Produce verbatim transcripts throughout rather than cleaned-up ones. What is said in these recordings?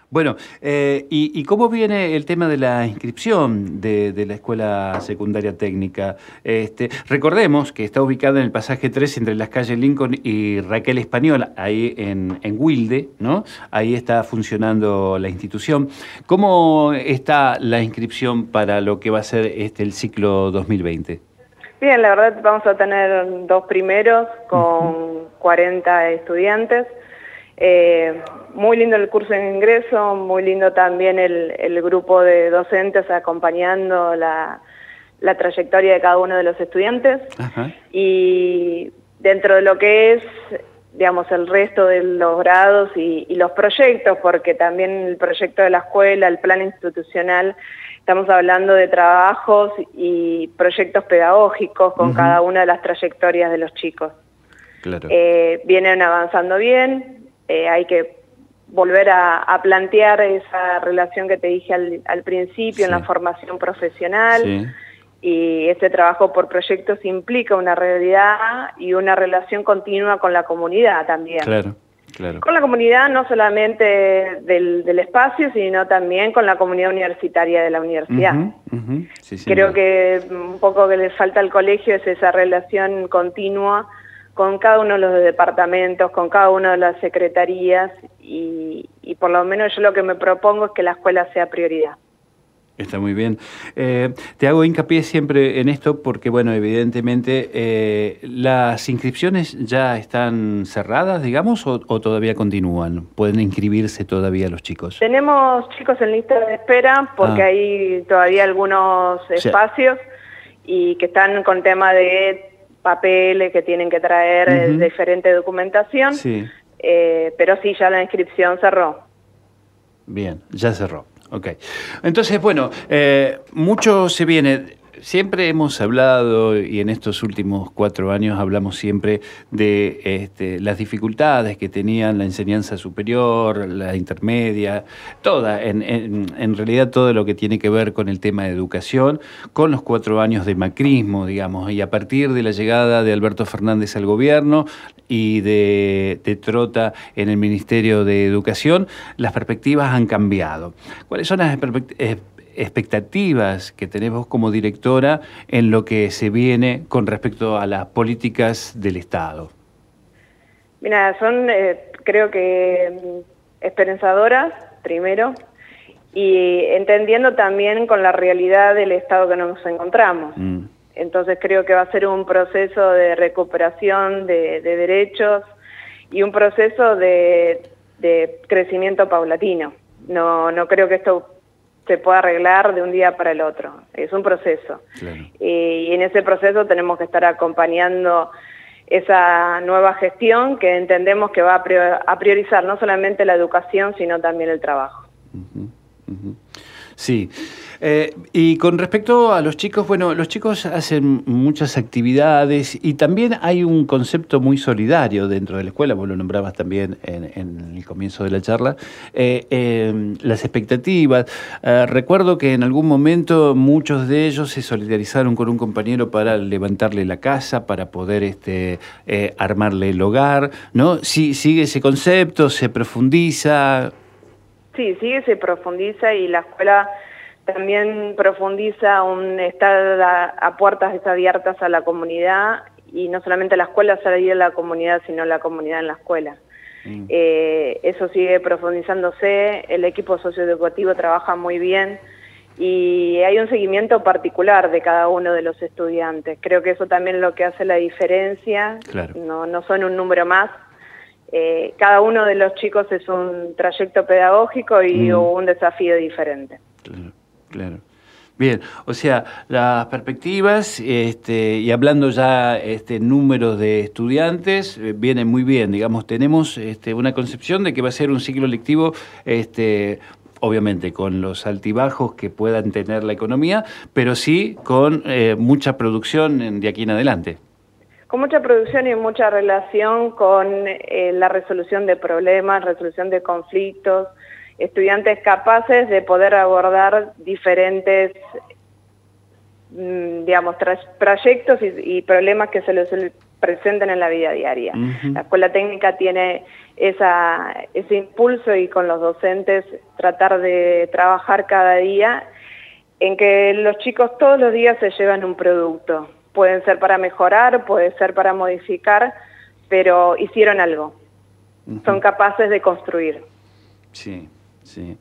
Bueno, eh, y, ¿y cómo viene el tema de la inscripción de, de la Escuela Secundaria Técnica? Este, recordemos que está ubicada en el pasaje tres entre las calles Lincoln y Raquel Español, ahí en, en Wilde, ¿no? Ahí está funcionando la institución. ¿Cómo está la inscripción para lo que va a ser este, el ciclo dos mil veinte? Bien, la verdad vamos a tener dos primeros con Uh-huh. cuarenta estudiantes. Eh, muy lindo el curso de ingreso, muy lindo también el, el grupo de docentes acompañando la, la trayectoria de cada uno de los estudiantes. Ajá. Y dentro de lo que es, digamos, el resto de los grados y, y los proyectos, porque también el proyecto de la escuela, el plan institucional, estamos hablando de trabajos y proyectos pedagógicos con uh-huh. cada una de las trayectorias de los chicos. Claro. Eh, vienen avanzando bien, eh, hay que volver a, a plantear esa relación que te dije al, al principio, sí. en la formación profesional, sí. y este trabajo por proyectos implica una realidad y una relación continua con la comunidad también. Claro. Claro. Con la comunidad no solamente del, del espacio, sino también con la comunidad universitaria de la universidad. Uh-huh, uh-huh. Sí, Creo que un poco que le falta al colegio es esa relación continua con cada uno de los departamentos, con cada una de las secretarías, y, y por lo menos yo lo que me propongo es que la escuela sea prioridad. Está muy bien. Eh, te hago hincapié siempre en esto porque, bueno, evidentemente, eh, ¿las inscripciones ya están cerradas, digamos, o, o todavía continúan? ¿Pueden inscribirse todavía los chicos? Tenemos chicos en lista de espera porque ah. hay todavía algunos espacios, sí. y que están con tema de papeles que tienen que traer, uh-huh. diferente documentación, sí. eh, pero sí, ya la inscripción cerró. Bien, ya cerró. Ok. Entonces, bueno, eh, mucho se viene. Siempre hemos hablado, y en estos últimos cuatro años hablamos siempre de este, las dificultades que tenían la enseñanza superior, la intermedia, toda, en, en, en realidad todo lo que tiene que ver con el tema de educación, con los cuatro años de macrismo, digamos, y a partir de la llegada de Alberto Fernández al gobierno y de, de Trota en el Ministerio de Educación, las perspectivas han cambiado. ¿Cuáles son las perspectivas? expectativas que tenemos como directora en lo que se viene con respecto a las políticas del Estado? Mira, son eh, creo que esperanzadoras, primero, y entendiendo también con la realidad del Estado que nos encontramos. Mm. Entonces creo que va a ser un proceso de recuperación de, de derechos y un proceso de, de crecimiento paulatino. No, no creo que esto se puede arreglar de un día para el otro. Es un proceso. Claro. Y en ese proceso tenemos que estar acompañando esa nueva gestión que entendemos que va a priorizar no solamente la educación, sino también el trabajo. Uh-huh, uh-huh. Sí. Eh, y con respecto a los chicos, bueno, los chicos hacen muchas actividades y también hay un concepto muy solidario dentro de la escuela, vos lo nombrabas también en, en el comienzo de la charla, eh, eh, las expectativas. Eh, recuerdo que en algún momento muchos de ellos se solidarizaron con un compañero para levantarle la casa, para poder este, eh, armarle el hogar, ¿no? Sí, sigue ese concepto, se profundiza. Sí, sigue, se profundiza y la escuela también profundiza un estar a, a puertas abiertas a la comunidad, y no solamente la escuela salir a la comunidad, sino la comunidad en la escuela. Mm. Eh, eso sigue profundizándose, el equipo socioeducativo trabaja muy bien y hay un seguimiento particular de cada uno de los estudiantes. Creo que eso también es lo que hace la diferencia, claro. no, no son un número más. Eh, cada uno de los chicos es un trayecto pedagógico y mm. un desafío diferente. Claro. Claro. Bien, o sea, las perspectivas, este, y hablando ya este número de estudiantes, eh, vienen muy bien, digamos, tenemos este, una concepción de que va a ser un ciclo lectivo, este, obviamente con los altibajos que puedan tener la economía, pero sí con eh, mucha producción de aquí en adelante. Con mucha producción y mucha relación con eh, la resolución de problemas, resolución de conflictos, estudiantes capaces de poder abordar diferentes, digamos, tra proyectos y, y problemas que se les presenten en la vida diaria. Uh-huh. La escuela técnica tiene esa, ese impulso y con los docentes tratar de trabajar cada día en que los chicos todos los días se llevan un producto. Pueden ser para mejorar, puede ser para modificar, pero hicieron algo. Uh-huh. Son capaces de construir. Sí, sí.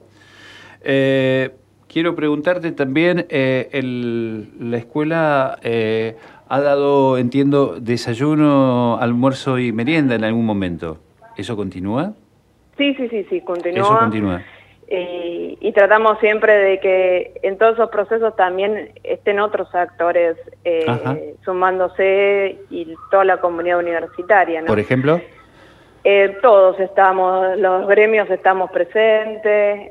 Eh, quiero preguntarte también, eh, el, la escuela eh, ha dado, entiendo, desayuno, almuerzo y merienda en algún momento. ¿Eso continúa? Sí, sí, sí, sí, continúa. Eso continúa. Y, y tratamos siempre de que en todos esos procesos también estén otros actores eh, sumándose y toda la comunidad universitaria, ¿no? ¿Por ejemplo? Eh, todos estamos, los gremios estamos presentes,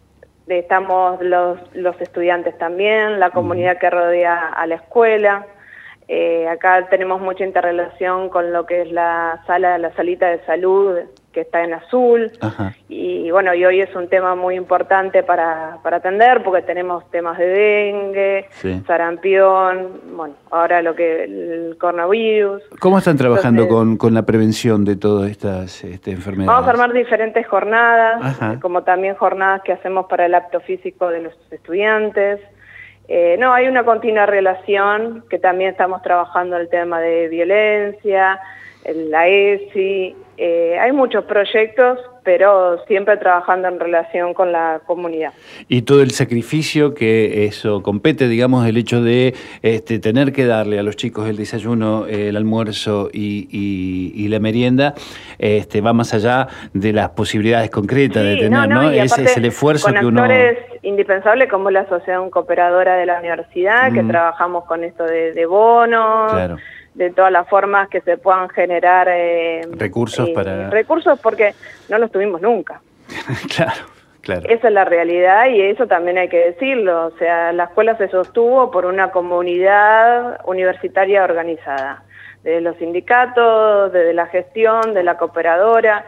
estamos los, los estudiantes también, la comunidad uh-huh. que rodea a la escuela. Eh, acá tenemos mucha interrelación con lo que es la sala, la salita de salud que está en azul. Ajá. Y bueno, y hoy es un tema muy importante para, para atender porque tenemos temas de dengue, sí. sarampión, bueno, ahora lo que el coronavirus. ¿Cómo están trabajando Entonces, con, con la prevención de todas estas este, enfermedades? Vamos a armar diferentes jornadas, Ajá. como también jornadas que hacemos para el apto físico de los estudiantes. Eh, no, hay una continua relación, que también estamos trabajando el tema de violencia, la E S I, eh, hay muchos proyectos, pero siempre trabajando en relación con la comunidad. Y todo el sacrificio que eso compete, digamos, el hecho de este, tener que darle a los chicos el desayuno, el almuerzo y, y, y la merienda, este, va más allá de las posibilidades concretas sí, de tener, ¿no? ¿no? Ese es el esfuerzo que uno... actores indispensables como la Asociación Cooperadora de la Universidad, mm. que trabajamos con esto de, de bonos, claro. de todas las formas que se puedan generar eh, recursos eh, para recursos porque no los tuvimos nunca. Claro, claro. Esa es la realidad y eso también hay que decirlo. O sea, la escuela se sostuvo por una comunidad universitaria organizada, desde los sindicatos, desde la gestión, de la cooperadora.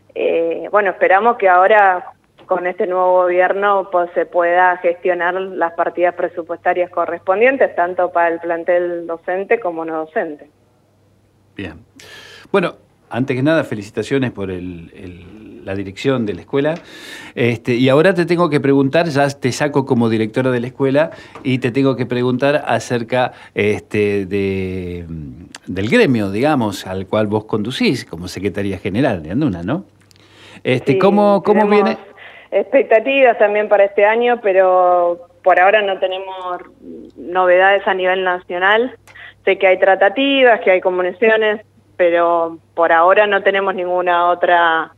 Eh, bueno, esperamos que ahora con este nuevo gobierno pues, se pueda gestionar las partidas presupuestarias correspondientes, tanto para el plantel docente como no docente. Bien. Bueno, antes que nada, felicitaciones por el, el, la dirección de la escuela. Este, y ahora te tengo que preguntar, ya te saco como directora de la escuela, y te tengo que preguntar acerca este, de, del gremio, digamos, al cual vos conducís como secretaria general de Anduna, ¿no? Este, sí, ¿Cómo, cómo viene...? Expectativas también para este año, pero por ahora no tenemos novedades a nivel nacional. Sé que hay tratativas, que hay comunicaciones, pero por ahora no tenemos ninguna otra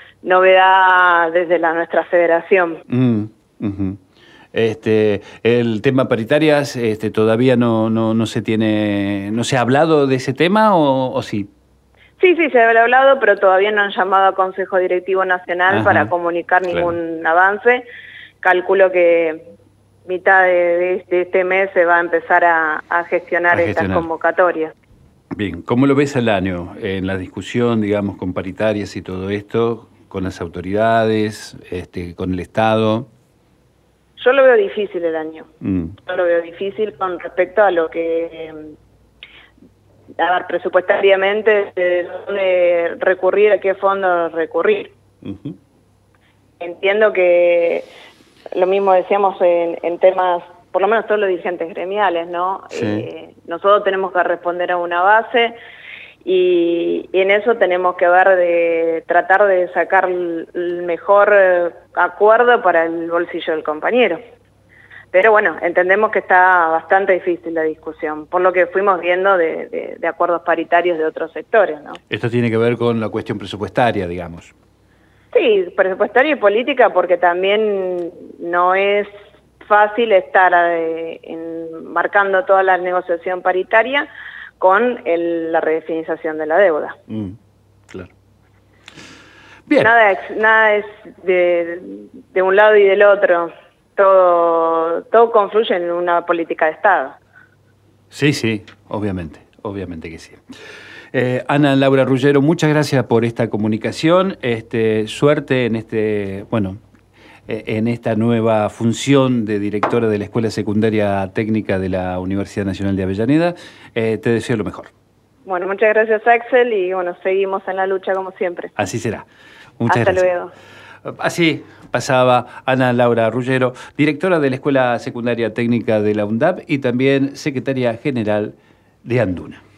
novedad desde la nuestra federación. Mm, uh-huh. Este, el tema paritarias, este, todavía no, no, no se tiene, no se ha hablado de ese tema o, o sí. Sí, sí, se había hablado, pero todavía no han llamado a Consejo Directivo Nacional Ajá, para comunicar ningún claro. avance. Calculo que mitad de, de este mes se va a empezar a, a, gestionar, a gestionar estas convocatorias. Bien, ¿cómo lo ves al año en la discusión, digamos, con paritarias y todo esto, con las autoridades, este, con el Estado? Yo lo veo difícil el año. Mm. Yo lo veo difícil con respecto a lo que... a ver, presupuestariamente, de dónde recurrir, a qué fondo recurrir. Uh-huh. Entiendo que lo mismo decíamos en, en temas, por lo menos todos los dirigentes gremiales, ¿no? Sí. Eh, nosotros tenemos que responder a una base y, y en eso tenemos que ver de tratar de sacar el mejor acuerdo para el bolsillo del compañero. Pero bueno, entendemos que está bastante difícil la discusión, por lo que fuimos viendo de, de, de acuerdos paritarios de otros sectores, ¿no? Esto tiene que ver con la cuestión presupuestaria, digamos. Sí, presupuestaria y política, porque también no es fácil estar eh, en, marcando toda la negociación paritaria con el, la redefinición de la deuda. Mm, claro. Bien. Nada es, nada es de, de un lado y del otro. Todo, todo confluye en una política de Estado. Sí, sí, obviamente, obviamente que sí. Eh, Ana Laura Ruggiero, muchas gracias por esta comunicación. Este, suerte en este, bueno, eh, en esta nueva función de directora de la Escuela Secundaria Técnica de la Universidad Nacional de Avellaneda. Eh, te deseo lo mejor. Bueno, muchas gracias, Axel, y bueno, seguimos en la lucha como siempre. Así será. Muchas Hasta gracias. luego. Así pasaba Ana Laura Ruggiero, directora de la Escuela Secundaria Técnica de la UNDAP y también secretaria general de Anduna.